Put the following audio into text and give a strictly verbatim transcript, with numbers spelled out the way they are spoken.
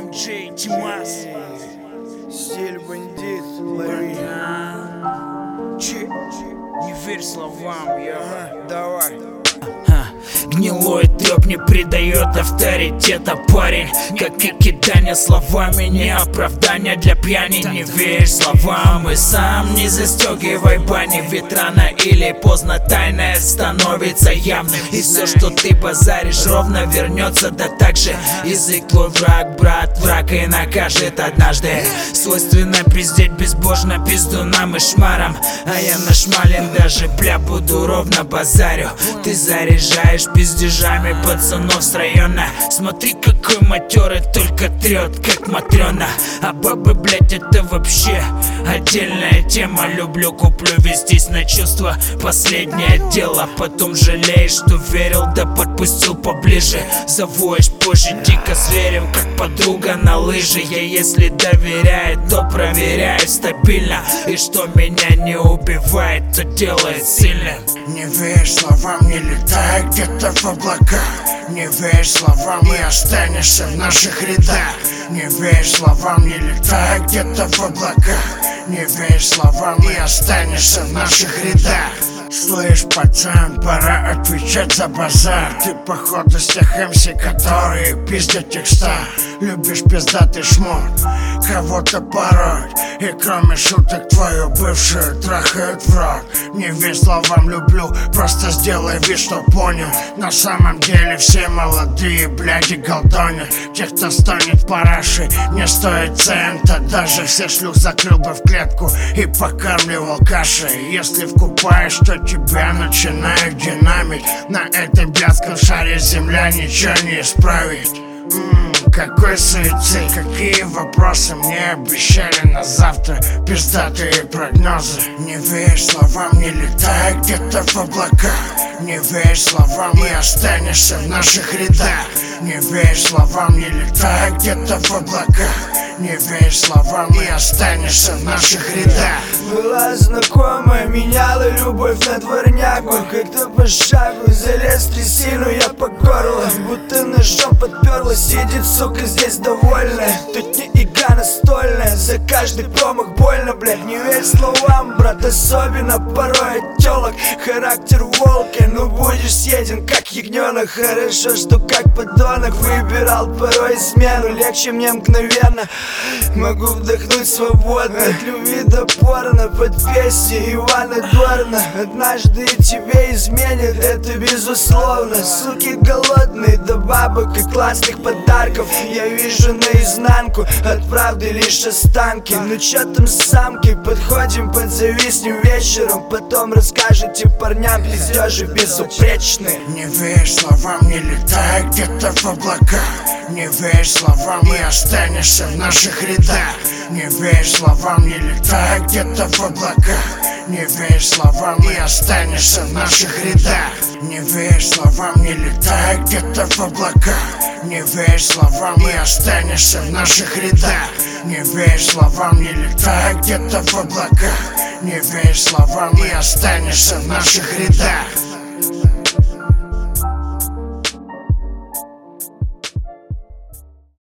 Джей Тимас, Стиль бандит, лови. Че? Не верь словам, я. Ага, давай. Гнилой трёп не придает авторитета, парень. Как и кидание словами, не оправдание для пьяни. Не верь словам и сам не застегивай бани. Ведь рано или поздно тайное становится явным. И все, что ты базаришь, ровно вернется. Да так же язык твой враг, брат, враг и накажет однажды. Свойственно пиздеть безбожно пиздунам и шмарам. А я нашмален, даже бля буду ровно базарю. Ты заряжаешь пиздежами пацанов с района. Смотри, какой матерый, только трет, как Матрена. А бабы, блять, это вообще отдельная тема. Люблю, куплю, вестись на чувства, последнее дело. Потом жалеешь, что верил, да подпустил поближе. Завоешь позже, дико зверем, как подруга на лыжи. Я если доверяет, то проверяю стабильно. И что меня не убивает, то делает сильным. Не верь словам, не летай где-то в облаках. Не верь словам и останешься в наших рядах. Не верь словам, не летай где-то в облаках. Не верь словам и останешься в наших рядах. Слышь, пацан, пора отвечать за базар. Ты походу с тех МС, которые пиздят текста. Любишь пиздатый шмот, кого-то пороть. И кроме шуток твою бывшую трахают в рот. Не верь словам, люблю, просто сделай вид, что понял. На самом деле все молодые бляди голдонят. Те, кто стонет параши, не стоит цента. Даже всех шлюх закрыл бы в клетку и покармливал кашей. Если вкупаешь, то тебя начинают динамить. На этой блядском шаре земля ничего не исправит. Ммм, какой суицид, какие вопросы мне обещали на завтра. Пиздатые прогнозы. Не верь словам, не летай где-то в облаках. Не верь словам и останешься в наших рядах. Не верь словам, не летай где-то в облаках. Не верь словам и останешься в наших рядах. Была знакомая, меняла любовь на дворняку. Как-то по шагу залез в трясину, я по горло будто ножом подперла. Сидит, сука, здесь довольная. Тут не игра настольная, за каждый промах больно, блядь. Не верь словам, брат, особенно порой от тёлок. Характер волка, ну будешь съеден, как ягнёнок. Хорошо, что как подонок выбирал порой измену. Легче мне мгновенно, могу вдохнуть свободно. От любви до порно, под песни Ивана Дорна. Однажды тебе изменят, это безусловно. Суки голодные, до бабок и классных подарков. Я вижу наизнанку, от правды лишь останки. Ну чё там самки, подходим, подзависнем вечером. Потом расскажете парням, пиздёжи безупречные. Не верь словам, не летай где-то в облаках. Не верь словам и останешься в наших рядах. Не верь словам, не летай где-то в облаках. Не верь словам и останешься в наших рядах. Не верь словам, не летай где-то в облаках. Не верь словам и останешься в наших рядах. Не верь словам, не летай где-то в облаках. Не верь словам и останешься в наших рядах.